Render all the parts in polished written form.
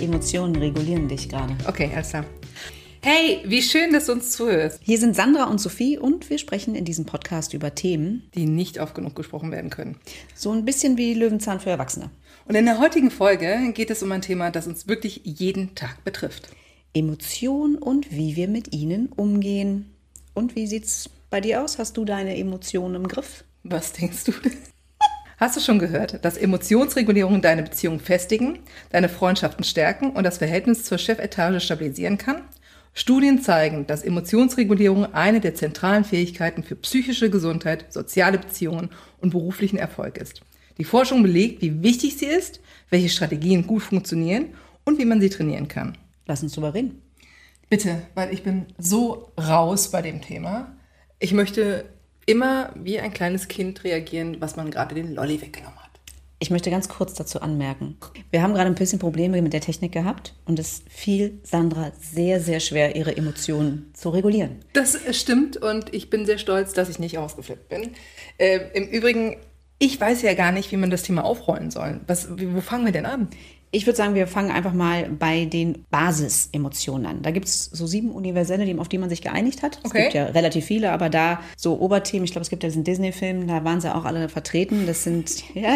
Emotionen regulieren dich gerade. Okay, alles klar. Hey, wie schön, dass du uns zuhörst. Hier sind Sandra und Sophie und wir sprechen in diesem Podcast über Themen, die nicht oft genug gesprochen werden können. So ein bisschen wie Löwenzahn für Erwachsene. Und in der heutigen Folge geht es um ein Thema, das uns wirklich jeden Tag betrifft. Emotionen und wie wir mit ihnen umgehen. Und wie sieht's bei dir aus? Hast du deine Emotionen im Griff? Was denkst du denn? Hast du schon gehört, dass Emotionsregulierung deine Beziehung festigen, deine Freundschaften stärken und das Verhältnis zur Chefetage stabilisieren kann? Studien zeigen, dass Emotionsregulierung eine der zentralen Fähigkeiten für psychische Gesundheit, soziale Beziehungen und beruflichen Erfolg ist. Die Forschung belegt, wie wichtig sie ist, welche Strategien gut funktionieren und wie man sie trainieren kann. Lass uns drüber reden. Bitte, weil ich bin so raus bei dem Thema. Ich möchte immer wie ein kleines Kind reagieren, was man gerade den Lolli weggenommen hat. Ich möchte ganz kurz dazu anmerken. Wir haben gerade ein bisschen Probleme mit der Technik gehabt und es fiel Sandra sehr, sehr schwer, ihre Emotionen zu regulieren. Das stimmt und ich bin sehr stolz, dass ich nicht ausgeflippt bin. Im Übrigen, ich weiß ja gar nicht, wie man das Thema aufrollen soll. Wo fangen wir denn an? Ich würde sagen, wir fangen einfach mal bei den Basisemotionen an. Da gibt es so 7 universelle, auf die man sich geeinigt hat. Es gibt ja relativ viele, aber da so Oberthemen, ich glaube, es gibt ja diesen Disney-Film, da waren sie auch alle vertreten. Das sind,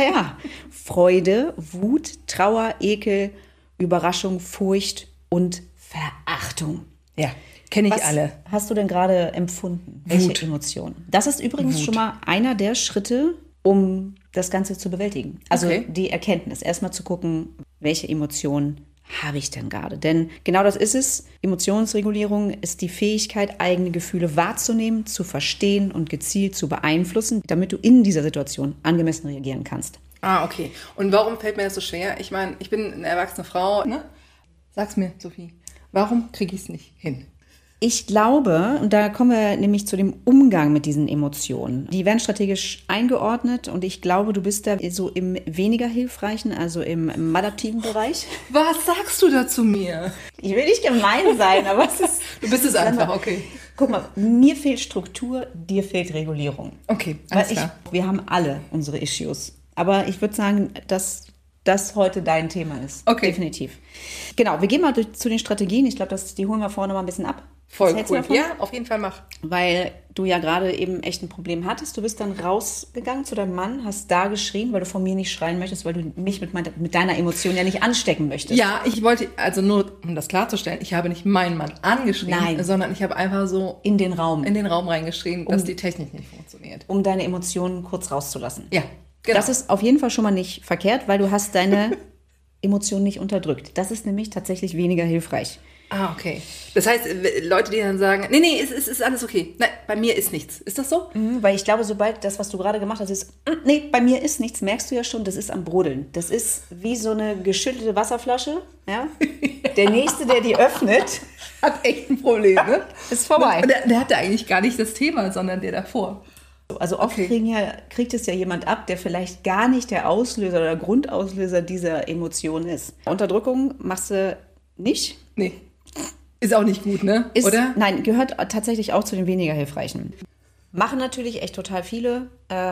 Freude, Wut, Trauer, Ekel, Überraschung, Furcht und Verachtung. Ja, kenne ich alle. Was hast du denn gerade empfunden? Welche Emotionen? Das ist übrigens schon mal einer der Schritte, um das Ganze zu bewältigen. Also die Erkenntnis, erstmal zu gucken, welche Emotionen habe ich denn gerade? Denn genau das ist es. Emotionsregulierung ist die Fähigkeit, eigene Gefühle wahrzunehmen, zu verstehen und gezielt zu beeinflussen, damit du in dieser Situation angemessen reagieren kannst. Ah, okay. Und warum fällt mir das so schwer? Ich meine, ich bin eine erwachsene Frau, ne? Sag's mir, Sophie. Warum kriege ich es nicht hin? Ich glaube, und da kommen wir nämlich zu dem Umgang mit diesen Emotionen. Die werden strategisch eingeordnet und ich glaube, du bist da so im weniger hilfreichen, also im adaptiven Bereich. Was sagst du da zu mir? Ich will nicht gemein sein, aber es ist... Du bist es einfach, okay. Guck mal, mir fehlt Struktur, dir fehlt Regulierung. Okay, alles klar. Wir haben alle unsere Issues. Aber ich würde sagen, dass das heute dein Thema ist. Okay. Definitiv. Genau, wir gehen mal zu den Strategien. Ich glaube, die holen wir vorne mal ein bisschen ab. Voll cool. Ja, auf jeden Fall mach. Weil du ja gerade eben echt ein Problem hattest. Du bist dann rausgegangen zu deinem Mann, hast da geschrien, weil du von mir nicht schreien möchtest, weil du mich mit deiner Emotion ja nicht anstecken möchtest. Ja, ich wollte, also nur um das klarzustellen, ich habe nicht meinen Mann angeschrien, sondern ich habe einfach so in den Raum reingeschrien, dass die Technik nicht funktioniert. Um deine Emotionen kurz rauszulassen. Ja, genau. Das ist auf jeden Fall schon mal nicht verkehrt, weil du hast deine Emotionen nicht unterdrückt. Das ist nämlich tatsächlich weniger hilfreich. Ah, okay. Das heißt, Leute, die dann sagen, nee, es ist alles okay. Nein, bei mir ist nichts. Ist das so? Weil ich glaube, sobald das, was du gerade gemacht hast, ist, nee, bei mir ist nichts, merkst du ja schon, das ist am Brodeln. Das ist wie so eine geschüttelte Wasserflasche. Ja? Der Nächste, der die öffnet, hat echt ein Problem, ne? Ist vorbei. Der hatte eigentlich gar nicht das Thema, sondern der davor. Also oft kriegt es ja jemand ab, der vielleicht gar nicht der Auslöser oder Grundauslöser dieser Emotion ist. Unterdrückung machst du nicht? Nee. Ist auch nicht gut, ne? Oder? Nein, gehört tatsächlich auch zu den weniger hilfreichen. Machen natürlich echt total viele.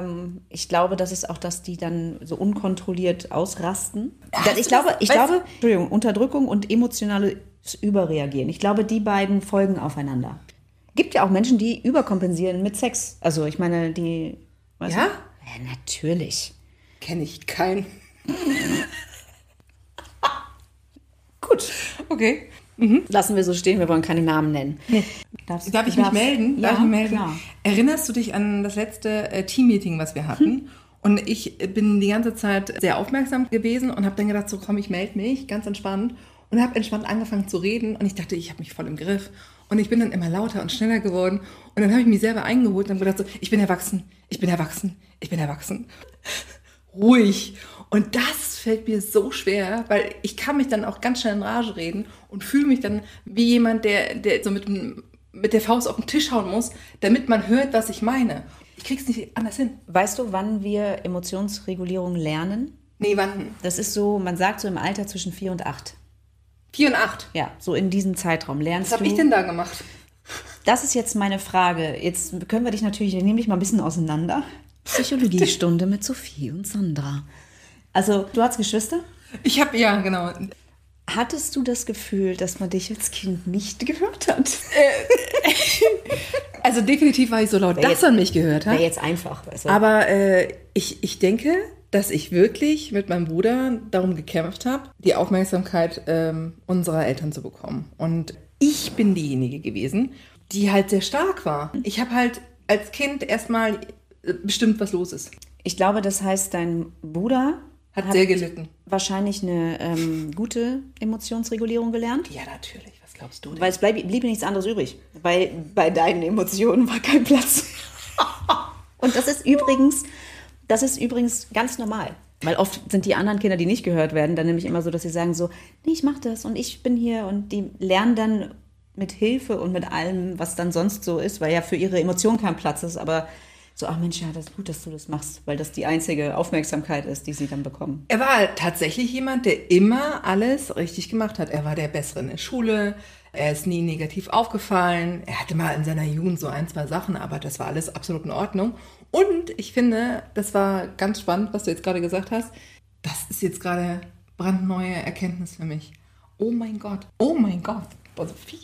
Ich glaube, das ist auch, dass die dann so unkontrolliert ausrasten. Ich glaube, Entschuldigung, Unterdrückung und emotionales Überreagieren. Ich glaube, die beiden folgen aufeinander. Gibt ja auch Menschen, die überkompensieren mit Sex. Also ich meine, die... Ja? Ja, natürlich. Kenne ich keinen. Gut. Okay. Lassen wir so stehen, wir wollen keine Namen nennen. Nee. Darf ich mich melden? Ja, klar. Erinnerst du dich an das letzte Teammeeting, was wir hatten? Und ich bin die ganze Zeit sehr aufmerksam gewesen und habe dann gedacht, so komm, ich melde mich, ganz entspannt. Und habe entspannt angefangen zu reden und ich dachte, ich habe mich voll im Griff. Und ich bin dann immer lauter und schneller geworden. Und dann habe ich mich selber eingeholt und habe gedacht, so, ich bin erwachsen. Ruhig. Und das fällt mir so schwer, weil ich kann mich dann auch ganz schnell in Rage reden und fühle mich dann wie jemand, der so mit der Faust auf den Tisch hauen muss, damit man hört, was ich meine. Ich krieg's nicht anders hin. Weißt du, wann wir Emotionsregulierung lernen? Nee, wann? Das ist so, man sagt so im Alter zwischen 4 und 8. 4 und 8? Ja, so in diesem Zeitraum lernst du. Was habe ich denn da gemacht? Das ist jetzt meine Frage. Jetzt können wir dich natürlich, ich nehme dich mal ein bisschen auseinander. Psychologiestunde mit Sophie und Sandra. Also, du hast Geschwister? Ja, genau. Hattest du das Gefühl, dass man dich als Kind nicht gehört hat? Also definitiv war ich so laut, dass man mich gehört hat. Wäre jetzt einfach. Weißt du? Aber ich denke, dass ich wirklich mit meinem Bruder darum gekämpft habe, die Aufmerksamkeit unserer Eltern zu bekommen. Und ich bin diejenige gewesen, die halt sehr stark war. Ich habe halt als Kind erstmal bestimmt, was los ist. Ich glaube, das heißt, dein Bruder hat sehr gelitten. Wahrscheinlich eine gute Emotionsregulierung gelernt. Ja, natürlich. Was glaubst du denn? Weil es blieb nichts anderes übrig. Weil bei deinen Emotionen war kein Platz. Und das ist übrigens ganz normal. Weil oft sind die anderen Kinder, die nicht gehört werden, dann nämlich immer so, dass sie sagen so, nee, ich mach das und ich bin hier. Und die lernen dann mit Hilfe und mit allem, was dann sonst so ist, weil ja für ihre Emotionen kein Platz ist, aber so, ach Mensch, ja, das ist gut, dass du das machst, weil das die einzige Aufmerksamkeit ist, die sie dann bekommen. Er war tatsächlich jemand, der immer alles richtig gemacht hat. Er war der Bessere in der Schule, er ist nie negativ aufgefallen, er hatte mal in seiner Jugend so 1, 2 Sachen, aber das war alles absolut in Ordnung. Und ich finde, das war ganz spannend, was du jetzt gerade gesagt hast. Das ist jetzt gerade brandneue Erkenntnis für mich. Oh mein Gott, boah, Sophie.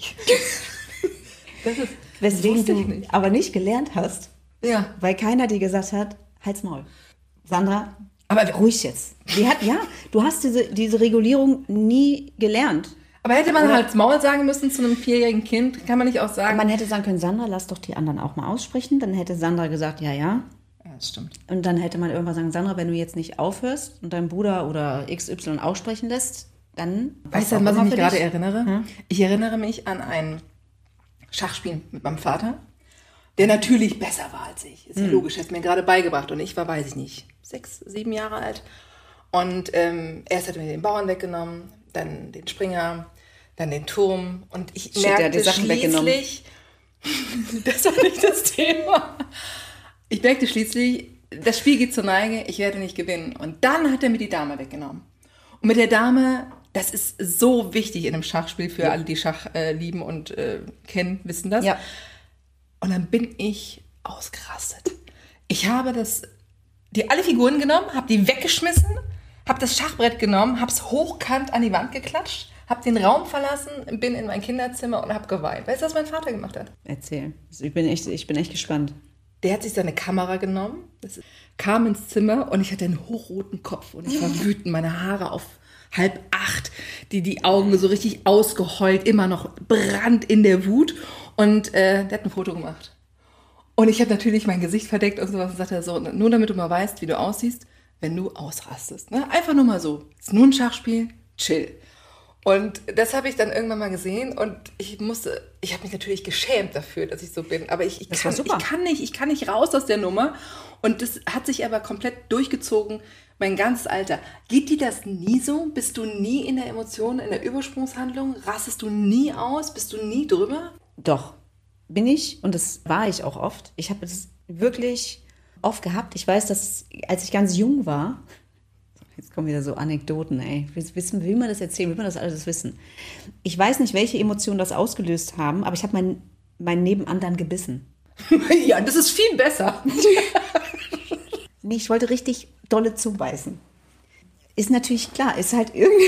Weswegen du aber nicht gelernt hast. Ja. Weil keiner dir gesagt hat, halt's Maul. Sandra, aber ruhig jetzt. Du hast diese Regulierung nie gelernt. Aber hätte man halt's Maul sagen müssen zu einem 4-jährigen Kind, kann man nicht auch sagen. Man hätte sagen können, Sandra, lass doch die anderen auch mal aussprechen. Dann hätte Sandra gesagt, ja. Ja, das stimmt. Und dann hätte man irgendwann sagen, Sandra, wenn du jetzt nicht aufhörst und deinen Bruder oder XY aussprechen lässt, dann... Weißt du, an was ich mich gerade erinnere? Hm? Ich erinnere mich an ein Schachspiel mit meinem Vater, der natürlich besser war als ich. Ist ja logisch, er hat mir gerade beigebracht. Und ich war, weiß ich nicht, 6, 7 Jahre alt. Und erst hat er mir den Bauern weggenommen, dann den Springer, dann den Turm. Und ich merkte schließlich, das war nicht das Thema. Ich merkte schließlich, das Spiel geht zur Neige, ich werde nicht gewinnen. Und dann hat er mir die Dame weggenommen. Und mit der Dame, das ist so wichtig in einem Schachspiel, für alle, die Schach lieben und kennen, wissen das. Ja. Und dann bin ich ausgerastet. Ich habe alle Figuren genommen, habe die weggeschmissen, habe das Schachbrett genommen, habe es hochkant an die Wand geklatscht, habe den Raum verlassen, bin in mein Kinderzimmer und habe geweint. Weißt du, was mein Vater gemacht hat? Erzähl. Ich bin echt gespannt. Der hat sich seine Kamera genommen, kam ins Zimmer und ich hatte einen hochroten Kopf und ich war wütend, meine Haare auf 7:30, die Augen so richtig ausgeheult, immer noch brand in der Wut. Und der hat ein Foto gemacht. Und ich habe natürlich mein Gesicht verdeckt und sowas und sagte so, nur damit du mal weißt, wie du aussiehst, wenn du ausrastest. Ne? Einfach nur mal so. Ist nur ein Schachspiel, chill. Und das habe ich dann irgendwann mal gesehen und ich habe mich natürlich geschämt dafür, dass ich so bin. Aber ich kann nicht raus aus der Nummer. Und das hat sich aber komplett durchgezogen, mein ganzes Alter. Geht dir das nie so? Bist du nie in der Emotion, in der Übersprungshandlung? Rastest du nie aus? Bist du nie drüber? Doch, bin ich und das war ich auch oft. Ich habe das wirklich oft gehabt. Ich weiß, dass als ich ganz jung war, jetzt kommen wieder so Anekdoten, ey. Will man das erzählen? Will man das alles wissen? Ich weiß nicht, welche Emotionen das ausgelöst haben, aber ich habe mein Nebenan dann gebissen. Ja, das ist viel besser. Nee, ich wollte richtig dolle zubeißen. Ist natürlich klar, ist halt irgendwie...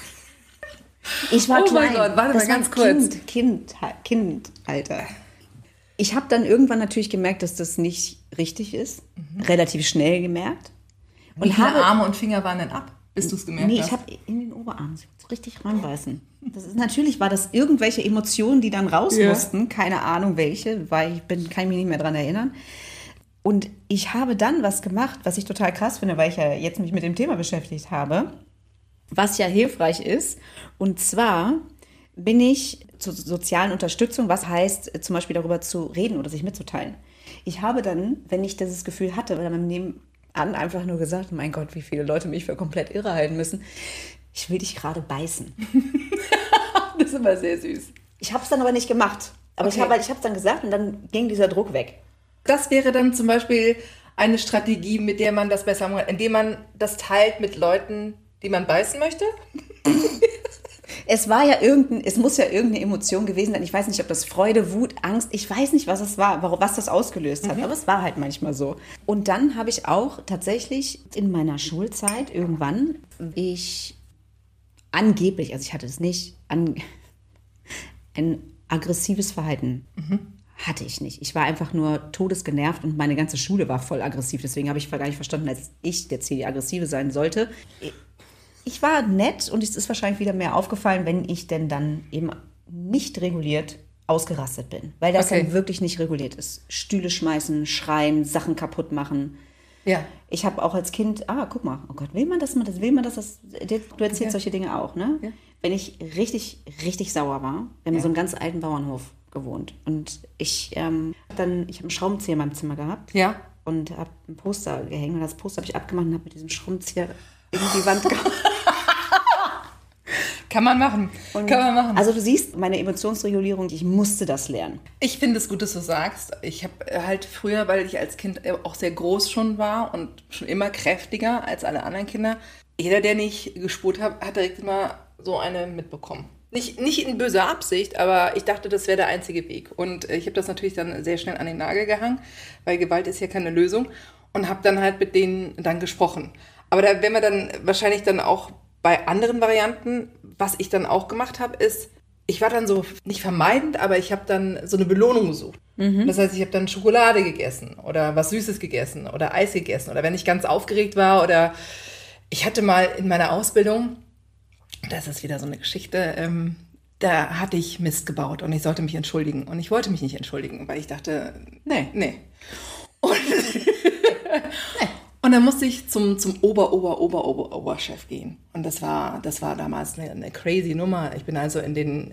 Ich war klein. Mein Gott, warte mal ganz kurz. Kind, Alter. Ich habe dann irgendwann natürlich gemerkt, dass das nicht richtig ist. Relativ schnell gemerkt. Und Arme und Finger waren dann ab, bis du es gemerkt hast? Nee, ich habe in den Oberarm so richtig reinbeißen. Natürlich war das irgendwelche Emotionen, die dann raus mussten. Keine Ahnung welche, weil kann mich nicht mehr dran erinnern. Und ich habe dann was gemacht, was ich total krass finde, weil ich ja jetzt mich mit dem Thema beschäftigt habe. Was ja hilfreich ist. Und zwar bin ich zur sozialen Unterstützung, was heißt zum Beispiel darüber zu reden oder sich mitzuteilen. Ich habe dann, wenn ich dieses Gefühl hatte, weil beim Nebenan einfach nur gesagt, mein Gott, wie viele Leute mich für komplett irre halten müssen, ich will dich gerade beißen. Das ist immer sehr süß. Ich habe es dann aber nicht gemacht. Aber ich habe es dann gesagt und dann ging dieser Druck weg. Das wäre dann zum Beispiel eine Strategie, mit der man das besser macht, indem man das teilt mit Leuten, die man beißen möchte? Es muss ja irgendeine Emotion gewesen sein. Ich weiß nicht, ob das Freude, Wut, Angst, ich weiß nicht, was es war, was das ausgelöst hat, aber es war halt manchmal so. Und dann habe ich auch tatsächlich in meiner Schulzeit irgendwann, ich angeblich, also ich hatte es nicht, ein aggressives Verhalten hatte ich nicht. Ich war einfach nur todesgenervt und meine ganze Schule war voll aggressiv. Deswegen habe ich gar nicht verstanden, dass ich jetzt hier die Aggressive sein sollte. Ich war nett und es ist wahrscheinlich wieder mehr aufgefallen, wenn ich denn dann eben nicht reguliert ausgerastet bin. Weil das dann wirklich nicht reguliert ist. Stühle schmeißen, schreien, Sachen kaputt machen. Ja. Ich habe auch als Kind, guck mal, oh Gott, will man das, du erzählst solche Dinge auch, ne? Ja. Wenn ich richtig, richtig sauer war, wir haben so einen ganz alten Bauernhof gewohnt und ich habe einen Schraubenzieher in meinem Zimmer gehabt und habe ein Poster gehängt und das Poster habe ich abgemacht und habe mit diesem Schraubenzieher in die Wand gehauen. Kann man machen. Also du siehst, meine Emotionsregulierung, ich musste das lernen. Ich finde es gut, dass du sagst. Ich habe halt früher, weil ich als Kind auch sehr groß schon war und schon immer kräftiger als alle anderen Kinder, jeder, der nicht gespurt hat, hat direkt immer so eine mitbekommen. Nicht in böser Absicht, aber ich dachte, das wäre der einzige Weg. Und ich habe das natürlich dann sehr schnell an den Nagel gehangen, weil Gewalt ist ja keine Lösung. Und habe dann halt mit denen dann gesprochen. Aber da wären wir dann wahrscheinlich dann auch bei anderen Varianten. Was ich dann auch gemacht habe, ist, ich war dann so, nicht vermeidend, aber ich habe dann so eine Belohnung gesucht. Das heißt, ich habe dann Schokolade gegessen oder was Süßes gegessen oder Eis gegessen. Oder wenn ich ganz aufgeregt war oder ich hatte mal in meiner Ausbildung, das ist wieder so eine Geschichte, da hatte ich Mist gebaut und ich sollte mich entschuldigen. Und ich wollte mich nicht entschuldigen, weil ich dachte, nee. Und dann musste ich zum Oberchef gehen. Und das war damals eine crazy Nummer. Ich bin also in den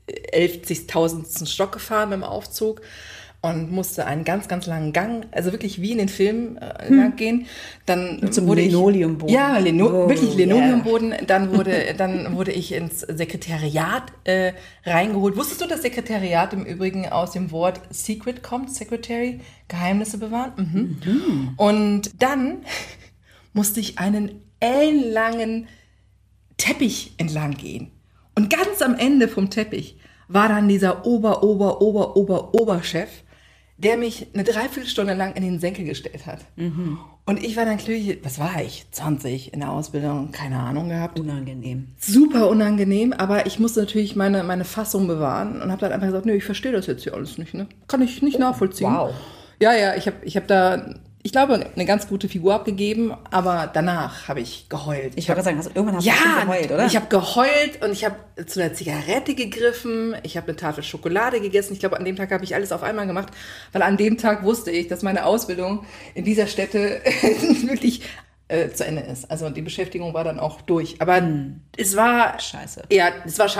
11.000. Stock gefahren mit dem Aufzug und musste einen ganz, ganz langen Gang, also wirklich wie in den Filmen lang gehen. Dann zum Linoleumboden. Wirklich Linoleumboden. Yeah. Dann wurde ich ins Sekretariat reingeholt. Wusstest du, dass Sekretariat im Übrigen aus dem Wort Secret kommt? Secretary, Geheimnisse bewahren. Und dann musste ich einen ellenlangen Teppich entlang gehen. Und ganz am Ende vom Teppich war dann dieser Oberchef, der mich eine Dreiviertelstunde lang in den Senkel gestellt hat. Und ich war dann klügig, was war ich? 20 in der Ausbildung, keine Ahnung gehabt. Unangenehm. Super unangenehm, aber ich musste natürlich meine Fassung bewahren und habe dann einfach gesagt, ich verstehe das jetzt hier alles nicht, ne? Kann ich nicht nachvollziehen. Wow. Ja, ich hab da, ich glaube, eine ganz gute Figur abgegeben, aber danach habe ich geheult. Ich wollte sagen, irgendwann hast du geheult, oder? Ich habe geheult und ich habe zu einer Zigarette gegriffen, ich habe eine Tafel Schokolade gegessen. Ich glaube, an dem Tag habe ich alles auf einmal gemacht, weil an dem Tag wusste ich, dass meine Ausbildung in dieser Stätte wirklich zu Ende ist. Also die Beschäftigung war dann auch durch. Aber es war scheiße. Ja, es war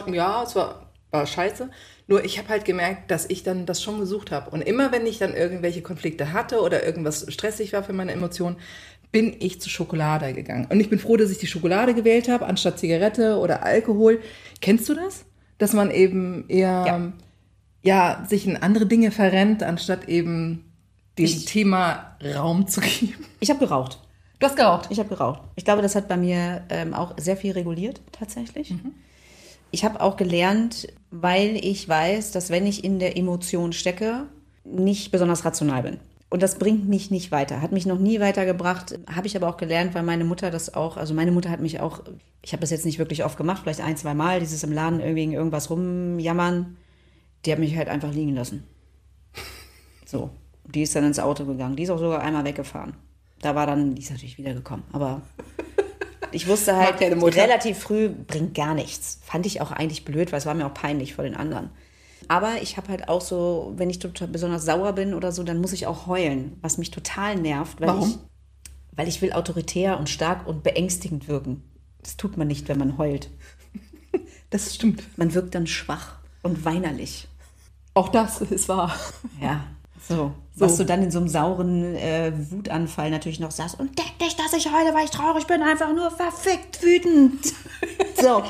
scheiße. Nur ich habe halt gemerkt, dass ich dann das schon gesucht habe. Und immer, wenn ich dann irgendwelche Konflikte hatte oder irgendwas stressig war für meine Emotionen, bin ich zu Schokolade gegangen. Und ich bin froh, dass ich die Schokolade gewählt habe, anstatt Zigarette oder Alkohol. Kennst du das? Dass man eben eher sich in andere Dinge verrennt, anstatt eben dem Thema Raum zu geben? Ich habe geraucht. Du hast geraucht? Ich habe geraucht. Ich glaube, das hat bei mir auch sehr viel reguliert, tatsächlich. Ich habe auch gelernt, weil ich weiß, dass wenn ich in der Emotion stecke, nicht besonders rational bin. Und das bringt mich nicht weiter, hat mich noch nie weitergebracht, habe ich aber auch gelernt, weil meine Mutter meine Mutter hat mich auch, ich habe das jetzt nicht wirklich oft gemacht, vielleicht 1-2 Mal, dieses im Laden wegen irgendwas rumjammern, die hat mich halt einfach liegen lassen. So, die ist dann ins Auto gegangen, die ist auch sogar einmal weggefahren. Die ist natürlich wiedergekommen, aber ich wusste halt relativ früh, bringt gar nichts. Fand ich auch eigentlich blöd, weil es war mir auch peinlich vor den anderen. Aber ich habe halt auch so, wenn ich total besonders sauer bin oder so, dann muss ich auch heulen, was mich total nervt. Warum? Weil ich will autoritär und stark und beängstigend wirken. Das tut man nicht, wenn man heult. Das stimmt. Man wirkt dann schwach und weinerlich. Auch das ist wahr. Ja, so. Was du dann in so einem sauren Wutanfall natürlich noch sagst, und denk nicht, dass ich heule, weil ich traurig bin, einfach nur verfickt wütend. So.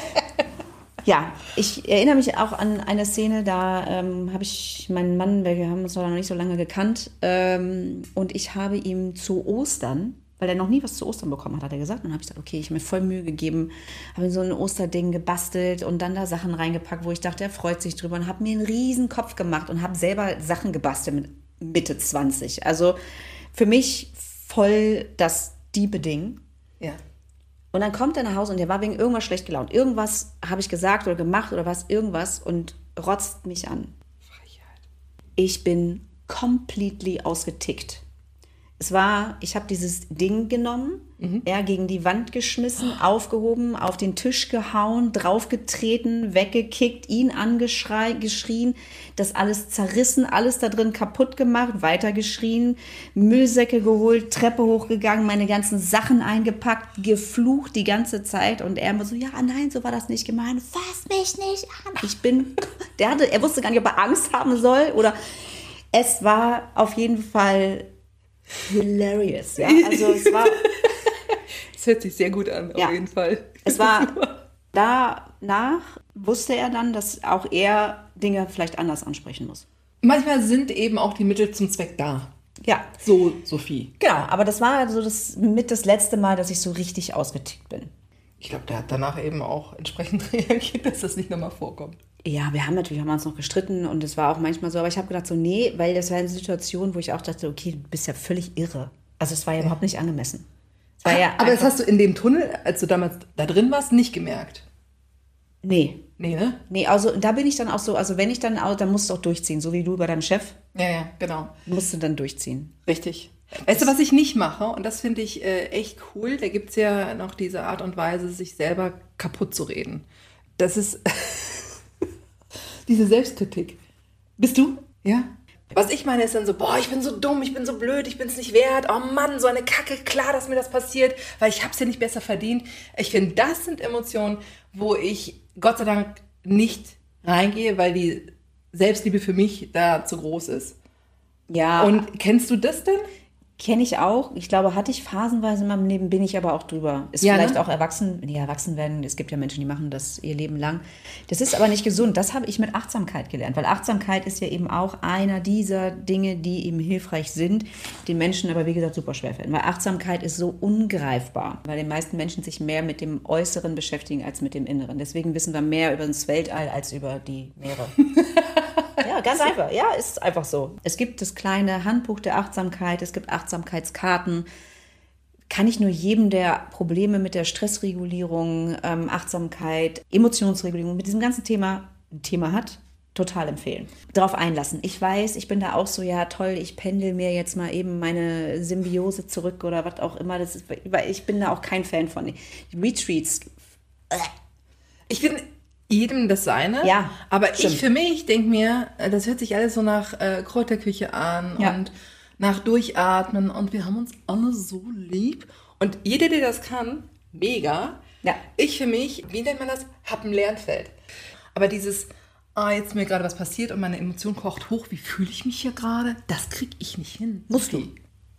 Ja, ich erinnere mich auch an eine Szene, da habe ich meinen Mann, wir haben uns noch nicht so lange gekannt, und ich habe ihm zu Ostern, weil er noch nie was zu Ostern bekommen hat er gesagt, und dann habe ich gesagt, okay, ich habe mir voll Mühe gegeben, habe ihm so ein Osterding gebastelt und dann da Sachen reingepackt, wo ich dachte, er freut sich drüber, und habe mir einen riesen Kopf gemacht und habe selber Sachen gebastelt mit Mitte 20. Also für mich voll das Diebe-Ding. Ja. Und dann kommt er nach Hause und der war wegen irgendwas schlecht gelaunt. Irgendwas habe ich gesagt oder gemacht oder was, irgendwas und rotzt mich an. Frechheit. Ich bin completely ausgetickt. Ich habe dieses Ding genommen, gegen die Wand geschmissen, aufgehoben, auf den Tisch gehauen, draufgetreten, weggekickt, ihn angeschrien, das alles zerrissen, alles da drin kaputt gemacht, weitergeschrien, Müllsäcke geholt, Treppe hochgegangen, meine ganzen Sachen eingepackt, geflucht die ganze Zeit und er immer so, ja, nein, so war das nicht gemeint, fass mich nicht an. Er wusste gar nicht, ob er Angst haben soll oder es war auf jeden Fall hilarious, ja. Also es war. Es hört sich sehr gut an, auf jeden Fall. Es war danach wusste er dann, dass auch er Dinge vielleicht anders ansprechen muss. Manchmal sind eben auch die Mittel zum Zweck da. Ja. So, Sophie. Genau, aber das war so das letzte Mal, dass ich so richtig ausgetickt bin. Ich glaube, der hat danach eben auch entsprechend reagiert, dass das nicht nochmal vorkommt. Ja, wir haben uns noch gestritten und es war auch manchmal so, aber ich habe gedacht so, nee, weil das war eine Situation, wo ich auch dachte, okay, du bist ja völlig irre. Also es war ja überhaupt nicht angemessen. Aber das hast du in dem Tunnel, als du damals da drin warst, nicht gemerkt? Nee. Nee, ne? Nee, also da bin ich dann auch so, also wenn ich dann musst du auch durchziehen, so wie du bei deinem Chef. Ja, genau. Musst du dann durchziehen. Richtig. Weißt du, was ich nicht mache? Und das finde ich echt cool. Da gibt es ja noch diese Art und Weise, sich selber kaputt zu reden. Das ist diese Selbstkritik. Bist du? Ja. Was ich meine ist dann so, boah, ich bin so dumm, ich bin so blöd, ich bin es nicht wert. Oh Mann, so eine Kacke, klar, dass mir das passiert, weil ich habe es ja nicht besser verdient. Ich finde, das sind Emotionen, wo ich Gott sei Dank nicht reingehe, weil die Selbstliebe für mich da zu groß ist. Ja. Und kennst du das denn? Kenne ich auch. Ich glaube, hatte ich phasenweise in meinem Leben, bin ich aber auch drüber. Ist ja, vielleicht ne? auch erwachsen werden. Es gibt ja Menschen, die machen das ihr Leben lang. Das ist aber nicht gesund. Das habe ich mit Achtsamkeit gelernt. Weil Achtsamkeit ist ja eben auch einer dieser Dinge, die eben hilfreich sind, den Menschen aber, wie gesagt, super schwer fallen. Weil Achtsamkeit ist so ungreifbar. Weil die meisten Menschen sich mehr mit dem Äußeren beschäftigen als mit dem Inneren. Deswegen wissen wir mehr über das Weltall als über die Meere. Ja, ganz einfach. Ja, ist einfach so. Es gibt das kleine Handbuch der Achtsamkeit, es gibt Achtsamkeitskarten. Kann ich nur jedem, der Probleme mit der Stressregulierung, Achtsamkeit, Emotionsregulierung, mit diesem ganzen Thema hat, total empfehlen. Darauf einlassen. Ich weiß, ich bin da auch so, ja toll, ich pendel mir jetzt mal eben meine Symbiose zurück oder was auch immer. Das ist, weil ich bin da auch kein Fan von. Retreats. Ich bin jedem das Seine. Ja, aber stimmt. Ich für mich denke mir, das hört sich alles so nach Kräuterküche an und nach Durchatmen und wir haben uns alle so lieb. Und jeder, der das kann, mega. Ja. Ich für mich, wie nennt man das? Hab ein Lernfeld. Aber dieses, jetzt ist mir gerade was passiert und meine Emotion kocht hoch, wie fühle ich mich hier gerade? Das kriege ich nicht hin. Musst du.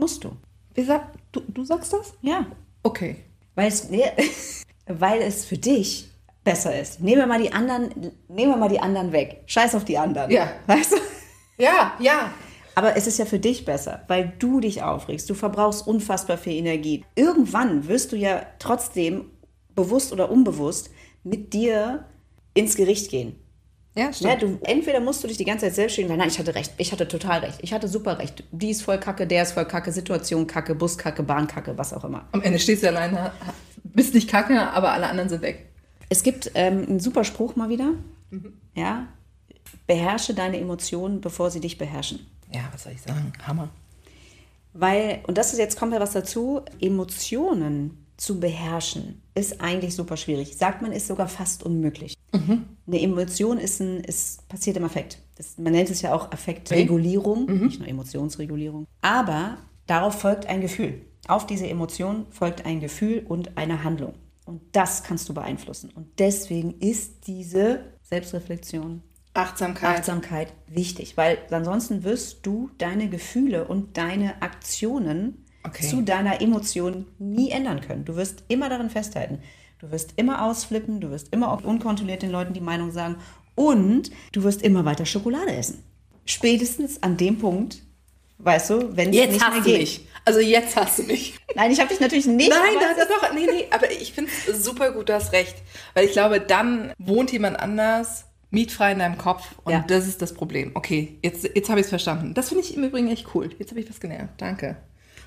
Du sagst das? Ja. Okay. Weil es für dich besser ist. Nehmen wir mal die anderen weg. Scheiß auf die anderen. Ja. Weißt du? Ja. Aber es ist ja für dich besser, weil du dich aufregst. Du verbrauchst unfassbar viel Energie. Irgendwann wirst du ja trotzdem, bewusst oder unbewusst, mit dir ins Gericht gehen. Ja, stimmt. Ja, entweder musst du dich die ganze Zeit selbst stehen, weil nein, ich hatte recht, ich hatte total recht, ich hatte super recht. Die ist voll kacke, der ist voll kacke, Situation kacke, Bus kacke, Bahn kacke, was auch immer. Am Ende stehst du alleine, bist nicht kacke, aber alle anderen sind weg. Es gibt einen super Spruch mal wieder. Ja, beherrsche deine Emotionen, bevor sie dich beherrschen. Ja, was soll ich sagen? Hammer. Weil, und das ist jetzt, kommt ja was dazu, Emotionen zu beherrschen, ist eigentlich super schwierig. Sagt man, ist sogar fast unmöglich. Eine Emotion passiert im Affekt. Man nennt es ja auch Affektregulierung, nicht nur Emotionsregulierung. Aber darauf folgt ein Gefühl. Auf diese Emotion folgt ein Gefühl und eine Handlung. Und das kannst du beeinflussen. Und deswegen ist diese Selbstreflexion, Achtsamkeit wichtig. Weil ansonsten wirst du deine Gefühle und deine Aktionen zu deiner Emotion nie ändern können. Du wirst immer darin festhalten. Du wirst immer ausflippen, du wirst immer auch unkontrolliert den Leuten die Meinung sagen und du wirst immer weiter Schokolade essen. Spätestens an dem Punkt, weißt du, wenn es nicht mehr geht. Jetzt hast du mich. Also jetzt hast du mich. Nein, ich habe dich natürlich nicht. Nein, aber ich finde es super gut, du hast recht. Weil ich glaube, dann wohnt jemand anders mietfrei in deinem Kopf und das ist das Problem. Okay, jetzt habe ich es verstanden. Das finde ich im Übrigen echt cool. Jetzt habe ich was gelernt. Danke.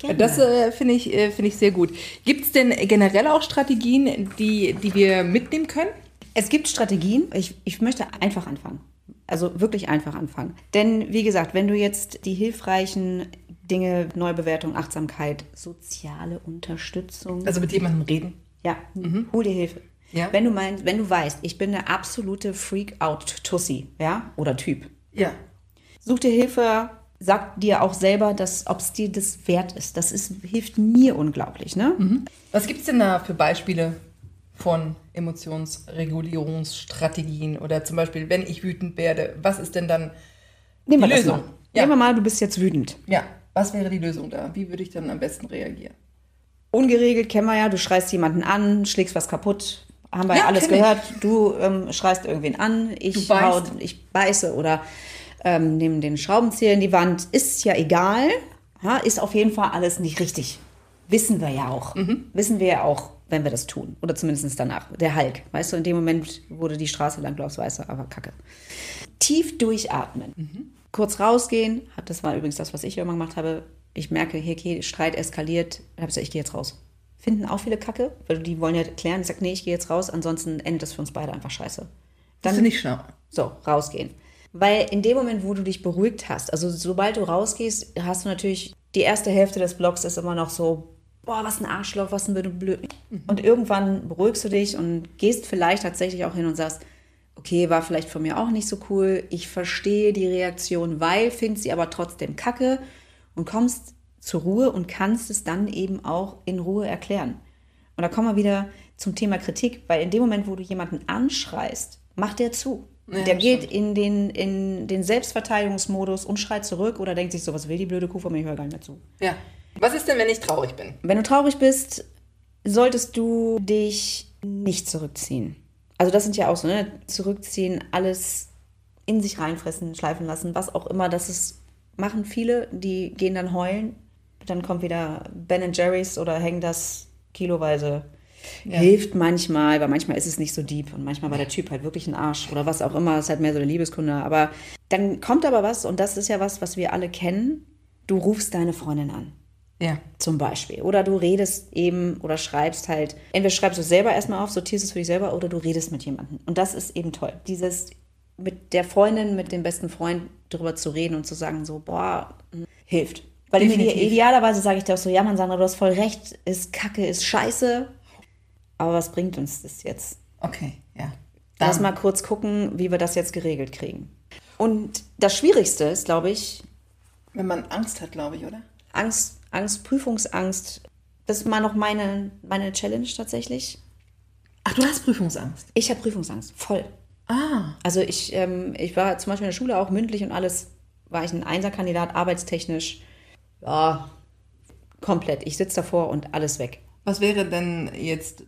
Gerne. Das finde ich sehr gut. Gibt es denn generell auch Strategien, die wir mitnehmen können? Es gibt Strategien. Ich möchte einfach anfangen. Also wirklich einfach anfangen. Denn wie gesagt, wenn du jetzt die hilfreichen Dinge, Neubewertung, Achtsamkeit, soziale Unterstützung. Also mit jemandem reden. Ja, hol dir Hilfe. Ja. Wenn du weißt, ich bin eine absolute Freak-out-Tussi, ja, oder Typ. Ja. Such dir Hilfe, sag dir auch selber, ob es dir das wert ist. Hilft mir unglaublich, ne? Was gibt es denn da für Beispiele von Emotionsregulierungsstrategien? Oder zum Beispiel, wenn ich wütend werde, was ist denn dann die Lösung? Nehmen wir mal, du bist jetzt wütend. Ja, was wäre die Lösung da? Wie würde ich dann am besten reagieren? Ungeregelt kennen wir ja, du schreist jemanden an, schlägst was kaputt. Haben wir ja alles gehört. Du schreist irgendwen an, ich beiße oder nehme den Schraubenzieher in die Wand. Ist ja egal. Ja, ist auf jeden Fall alles nicht richtig. Wissen wir ja auch. Wissen wir ja auch, wenn wir das tun. Oder zumindest danach. Der Hulk. Weißt du, in dem Moment, wo du die Straße lang läufst, weißt du, aber Kacke. Tief durchatmen. Kurz rausgehen. Das war übrigens das, was ich immer gemacht habe. Ich merke, hier, okay, Streit eskaliert. Dann habe ich gesagt, ich gehe jetzt raus. Finden auch viele Kacke, weil die wollen ja klären. Ich sage, nee, ich gehe jetzt raus, ansonsten endet das für uns beide einfach scheiße. Das finde ich schlau. So, rausgehen. Weil in dem Moment, wo du dich beruhigt hast, also sobald du rausgehst, hast du natürlich, die erste Hälfte des Blogs ist immer noch so, boah, was ein Arschloch, was ein blöd. Und irgendwann beruhigst du dich und gehst vielleicht tatsächlich auch hin und sagst, okay, war vielleicht von mir auch nicht so cool, ich verstehe die Reaktion, weil, finde sie aber trotzdem kacke und kommst zur Ruhe und kannst es dann eben auch in Ruhe erklären. Und da kommen wir wieder zum Thema Kritik, weil in dem Moment, wo du jemanden anschreist, macht der zu. Ja, der geht in den Selbstverteidigungsmodus und schreit zurück oder denkt sich so, was will die blöde Kuh von mir, ich höre gar nicht mehr zu. Ja. Was ist denn, wenn ich traurig bin? Wenn du traurig bist, solltest du dich nicht zurückziehen. Also das sind ja auch so, ne? Zurückziehen, alles in sich reinfressen, schleifen lassen, was auch immer, machen viele, die gehen dann heulen. Dann kommt wieder Ben & Jerry's oder hängen das kiloweise. Ja. Hilft manchmal, weil manchmal ist es nicht so deep und manchmal war der Typ halt wirklich ein Arsch oder was auch immer, ist halt mehr so eine Liebeskunde. Aber dann kommt aber was und das ist ja was wir alle kennen. Du rufst deine Freundin an. Ja. Zum Beispiel. Oder du redest eben oder schreibst halt, entweder schreibst du es selber erstmal auf, sortierst es für dich selber oder du redest mit jemandem. Und das ist eben toll. Dieses mit der Freundin, mit dem besten Freund drüber zu reden und zu sagen so, boah, hilft. Weil idealerweise sage ich dir auch so, ja Mann, Sandra, du hast voll recht, ist Kacke, ist scheiße, aber was bringt uns das jetzt? Okay, ja. Lass mal kurz gucken, wie wir das jetzt geregelt kriegen. Und das Schwierigste ist, glaube ich... Wenn man Angst hat, glaube ich, oder? Angst, Prüfungsangst, das ist mal noch meine Challenge tatsächlich. Ach, du hast Prüfungsangst? Ich habe Prüfungsangst, voll. Ah. Also ich war zum Beispiel in der Schule auch mündlich und alles, war ich ein Einserkandidat, arbeitstechnisch, ja, komplett. Ich sitze davor und alles weg. Was wäre denn jetzt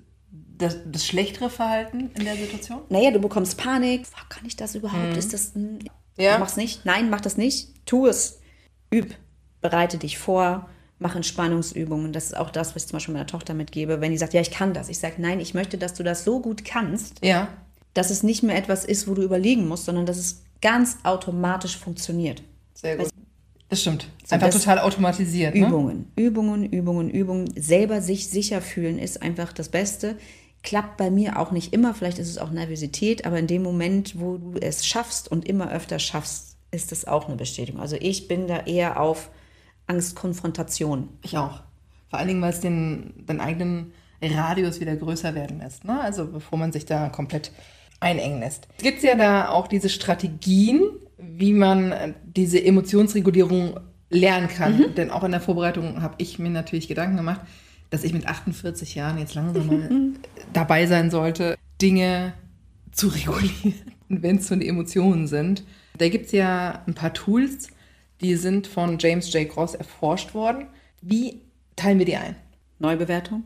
das schlechtere Verhalten in der Situation? Naja, du bekommst Panik. Kann ich das überhaupt? Ist das ja. Mach's nicht. Nein, mach das nicht. Tu es. Üb. Bereite dich vor. Mach Entspannungsübungen. Das ist auch das, was ich zum Beispiel meiner Tochter mitgebe. Wenn die sagt, ja, ich kann das. Ich sage, nein, ich möchte, dass du das so gut kannst, ja, dass es nicht mehr etwas ist, wo du überlegen musst, sondern dass es ganz automatisch funktioniert. Sehr gut. Das stimmt. Einfach total automatisiert. Übungen, ne? Übungen. Selber sich sicher fühlen ist einfach das Beste. Klappt bei mir auch nicht immer. Vielleicht ist es auch Nervosität, aber in dem Moment, wo du es schaffst und immer öfter schaffst, ist es auch eine Bestätigung. Also ich bin da eher auf Angstkonfrontation. Ich auch. Vor allen Dingen, weil es den eigenen Radius wieder größer werden lässt. Ne? Also bevor man sich da komplett einengen lässt. Es gibt ja da auch diese Strategien, wie man diese Emotionsregulierung lernen kann. Denn auch in der Vorbereitung habe ich mir natürlich Gedanken gemacht, dass ich mit 48 Jahren jetzt langsam mal dabei sein sollte, Dinge zu regulieren, wenn es so die Emotionen sind. Da gibt es ja ein paar Tools, die sind von James J. Cross erforscht worden. Wie teilen wir die ein? Neubewertung,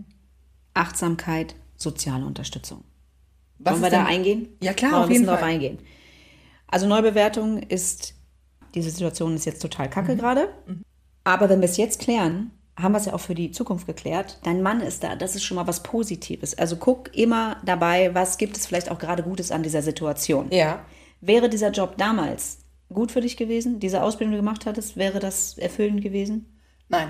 Achtsamkeit, soziale Unterstützung. Was Wollen wir da eingehen? Ja klar, auf jeden Fall. Drauf eingehen. Also Neubewertung ist, diese Situation ist jetzt total kacke gerade. Aber wenn wir es jetzt klären, haben wir es ja auch für die Zukunft geklärt. Dein Mann ist da, das ist schon mal was Positives. Also guck immer dabei, was gibt es vielleicht auch gerade Gutes an dieser Situation. Ja. Wäre dieser Job damals gut für dich gewesen? Diese Ausbildung, die du gemacht hattest, wäre das erfüllend gewesen? Nein.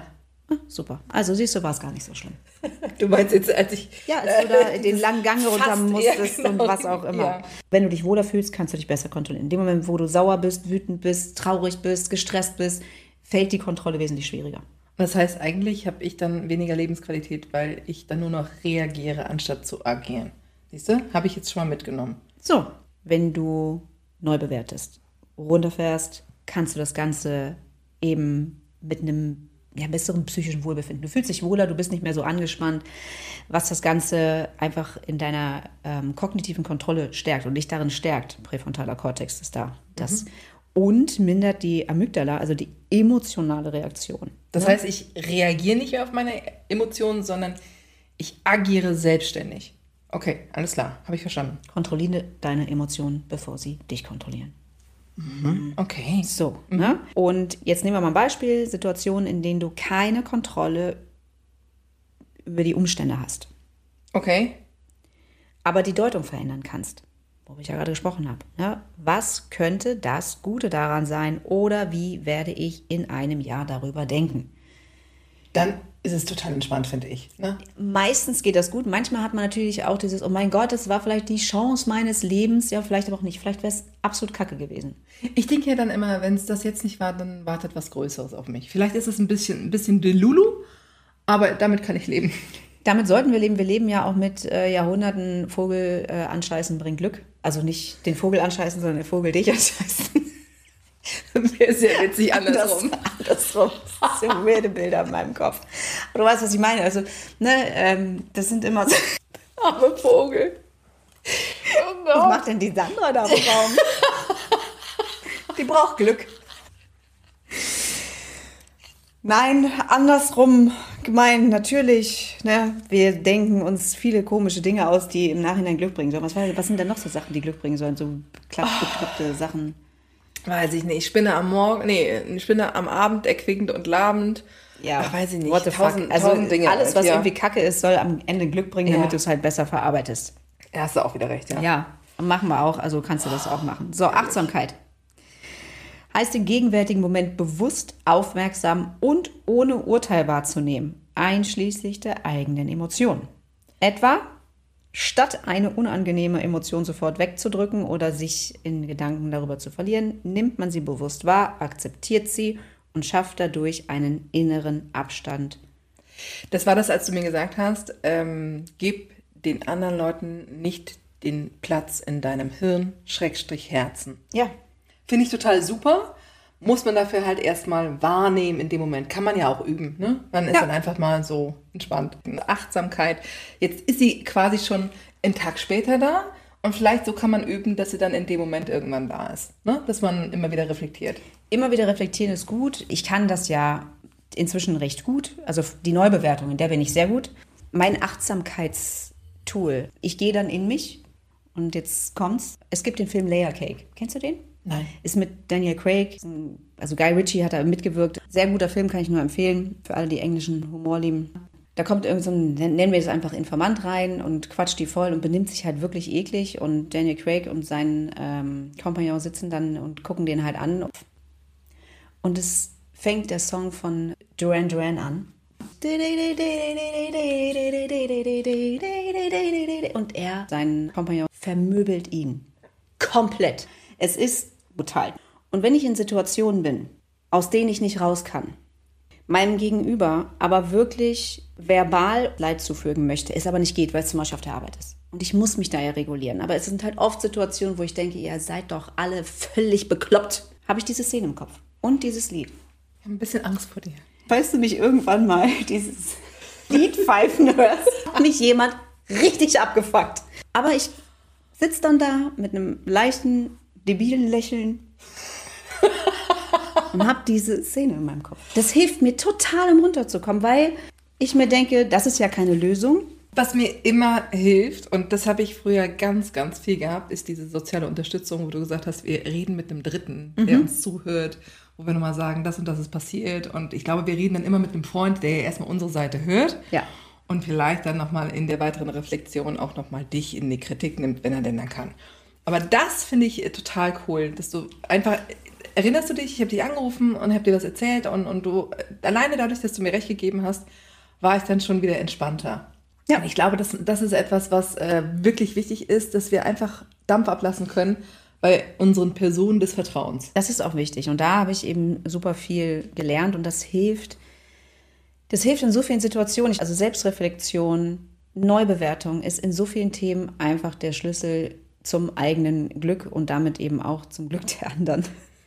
Super. Also siehst du, war es gar nicht so schlimm. Du meinst jetzt, als ich... Ja, als du da den langen Gang runter musstest genau. und was auch immer. Ja. Wenn du dich wohler fühlst, kannst du dich besser kontrollieren. In dem Moment, wo du sauer bist, wütend bist, traurig bist, gestresst bist, fällt die Kontrolle wesentlich schwieriger. Das heißt, eigentlich habe ich dann weniger Lebensqualität, weil ich dann nur noch reagiere, anstatt zu agieren. Siehst du? Habe ich jetzt schon mal mitgenommen. So, wenn du neu bewertest, runterfährst, kannst du das Ganze eben mit einem besseren psychischen Wohlbefinden. Du fühlst dich wohler, du bist nicht mehr so angespannt, was das Ganze einfach in deiner kognitiven Kontrolle stärkt und dich darin stärkt. Präfrontaler Kortex ist da. Das und mindert die Amygdala, also die emotionale Reaktion. Das heißt, ich reagiere nicht mehr auf meine Emotionen, sondern ich agiere selbstständig. Okay, alles klar, habe ich verstanden. Kontrolliere deine Emotionen, bevor sie dich kontrollieren. Okay. So, ne? Und jetzt nehmen wir mal ein Beispiel, Situationen, in denen du keine Kontrolle über die Umstände hast. Okay. Aber die Deutung verändern kannst, worüber ich ja gerade gesprochen habe. Ne? Was könnte das Gute daran sein oder wie werde ich in einem Jahr darüber denken? Dann ist es total entspannt, finde ich. Ne? Meistens geht das gut. Manchmal hat man natürlich auch dieses, oh mein Gott, das war vielleicht die Chance meines Lebens. Ja, vielleicht aber auch nicht. Vielleicht wäre es absolut kacke gewesen. Ich denke ja dann immer, wenn es das jetzt nicht war, dann wartet was Größeres auf mich. Vielleicht ist es ein bisschen Delulu, aber damit kann ich leben. Damit sollten wir leben. Wir leben ja auch mit Jahrhunderten Vogel anscheißen bringt Glück. Also nicht den Vogel anscheißen, sondern der Vogel dich anscheißen. Wäre sehr witzig andersrum. Andersrum. Das sind so weirde Bilder in meinem Kopf. Aber du weißt, was ich meine. Also, das sind immer so... Arme Vogel. Oh no. Was macht denn die Sandra da im Raum? Die braucht Glück. Nein, andersrum gemeint, natürlich. Ne? Wir denken uns viele komische Dinge aus, die im Nachhinein Glück bringen sollen. Was sind denn noch so Sachen, die Glück bringen sollen? So bekloppte Sachen. Weiß ich nicht. Spinne am Abend, erquickend und labend. Ja, ach, weiß ich nicht. What the fuck? Tausend Dinge. Alles, was irgendwie Kacke ist, soll am Ende Glück bringen, damit du es halt besser verarbeitest. Ja, hast du auch wieder recht, ja. Ja, machen wir auch. Also kannst du das auch machen. So, Achtsamkeit. Heißt, den gegenwärtigen Moment bewusst, aufmerksam und ohne Urteil wahrzunehmen, einschließlich der eigenen Emotionen. Etwa, statt eine unangenehme Emotion sofort wegzudrücken oder sich in Gedanken darüber zu verlieren, nimmt man sie bewusst wahr, akzeptiert sie und schafft dadurch einen inneren Abstand. Das war das, als du mir gesagt hast, gib den anderen Leuten nicht den Platz in deinem Hirn, Herzen. Ja. Finde ich total super. Muss man dafür halt erstmal wahrnehmen in dem Moment. Kann man ja auch üben, ne? Man ist dann einfach mal so entspannt. Achtsamkeit. Jetzt ist sie quasi schon einen Tag später da und vielleicht so kann man üben, dass sie dann in dem Moment irgendwann da ist. Ne? Dass man immer wieder reflektiert. Immer wieder reflektieren ist gut. Ich kann das ja inzwischen recht gut. Also die Neubewertung, in der bin ich sehr gut. Mein Achtsamkeitstool. Ich gehe dann in mich und jetzt kommt's. Es gibt den Film Layer Cake. Kennst du den? Nein. Ist mit Daniel Craig, also Guy Ritchie hat da mitgewirkt. Sehr guter Film, kann ich nur empfehlen, für alle, die englischen Humor lieben. Da kommt irgend so ein, nennen wir es einfach Informant rein und quatscht die voll und benimmt sich halt wirklich eklig. Und Daniel Craig und sein Kompagnon sitzen dann und gucken den halt an. Und es fängt der Song von Duran Duran an. Und sein Kompagnon vermöbelt ihn. Komplett. Es ist brutal. Und wenn ich in Situationen bin, aus denen ich nicht raus kann, meinem Gegenüber aber wirklich verbal Leid zufügen möchte, es aber nicht geht, weil es zum Beispiel auf der Arbeit ist. Und ich muss mich da ja regulieren. Aber es sind halt oft Situationen, wo ich denke, ihr seid doch alle völlig bekloppt. Habe ich diese Szene im Kopf. Und dieses Lied. Ich habe ein bisschen Angst vor dir. Falls du mich irgendwann mal dieses Lied pfeifen hörst, hat mich jemand richtig abgefuckt. Aber ich sitze dann da mit einem leichten, debilen Lächeln und habe diese Szene in meinem Kopf. Das hilft mir total, um runterzukommen, weil ich mir denke, das ist ja keine Lösung. Was mir immer hilft, und das habe ich früher ganz, ganz viel gehabt, ist diese soziale Unterstützung, wo du gesagt hast, wir reden mit einem Dritten, der uns zuhört, wo wir nochmal sagen, das und das ist passiert. Und ich glaube, wir reden dann immer mit einem Freund, der ja erstmal unsere Seite hört. Ja. Und vielleicht dann nochmal in der weiteren Reflexion auch nochmal dich in die Kritik nimmt, wenn er denn dann kann. Aber das finde ich total cool, dass du einfach erinnerst du dich, ich habe dich angerufen und habe dir was erzählt und du, alleine dadurch, dass du mir recht gegeben hast, war ich dann schon wieder entspannter. Ja. Und ich glaube, das ist etwas, was wirklich wichtig ist, dass wir einfach Dampf ablassen können bei unseren Personen des Vertrauens. Das ist auch wichtig. Und da habe ich eben super viel gelernt und das hilft. Das hilft in so vielen Situationen. Also Selbstreflexion, Neubewertung ist in so vielen Themen einfach der Schlüssel zum eigenen Glück und damit eben auch zum Glück der anderen.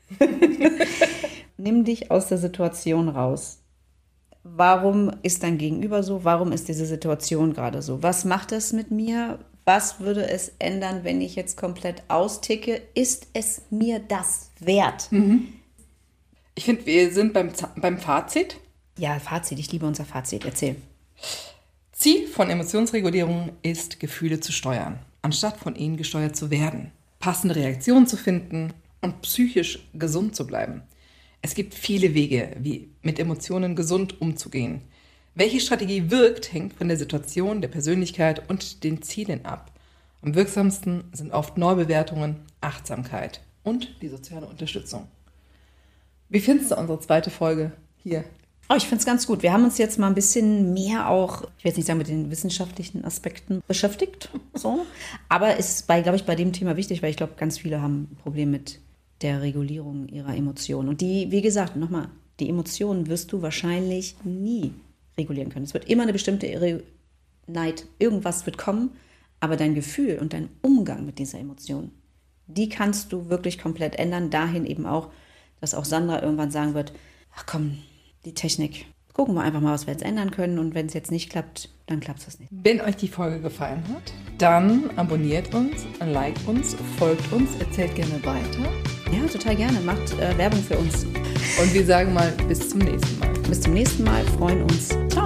Nimm dich aus der Situation raus. Warum ist dein Gegenüber so? Warum ist diese Situation gerade so? Was macht es mit mir? Was würde es ändern, wenn ich jetzt komplett austicke? Ist es mir das wert? Ich finde, wir sind beim Fazit. Ja, Fazit. Ich liebe unser Fazit. Erzähl. Ziel von Emotionsregulierung ist, Gefühle zu steuern, anstatt von ihnen gesteuert zu werden. Passende Reaktionen zu finden und psychisch gesund zu bleiben. Es gibt viele Wege, wie mit Emotionen gesund umzugehen. Welche Strategie wirkt, hängt von der Situation, der Persönlichkeit und den Zielen ab. Am wirksamsten sind oft Neubewertungen, Achtsamkeit und die soziale Unterstützung. Wie findest du unsere zweite Folge hier? Oh, ich finde es ganz gut. Wir haben uns jetzt mal ein bisschen mehr auch, ich will jetzt nicht sagen mit den wissenschaftlichen Aspekten beschäftigt, so. Aber es ist, glaube ich, bei dem Thema wichtig, weil ich glaube, ganz viele haben ein Problem mit der Regulierung ihrer Emotionen. Und die, wie gesagt, nochmal, die Emotionen wirst du wahrscheinlich nie regulieren können. Es wird immer eine bestimmte Neid, irgendwas wird kommen, aber dein Gefühl und dein Umgang mit dieser Emotion, die kannst du wirklich komplett ändern. Dahin eben auch, dass auch Sandra irgendwann sagen wird, ach komm, die Technik, gucken wir einfach mal, was wir jetzt ändern können. Und wenn es jetzt nicht klappt, dann klappt es nicht. Wenn euch die Folge gefallen hat, dann abonniert uns, liked uns, folgt uns, erzählt gerne weiter. Ja, total gerne. Macht Werbung für uns. Und wir sagen mal bis zum nächsten Mal. Bis zum nächsten Mal. Freuen uns. Ciao.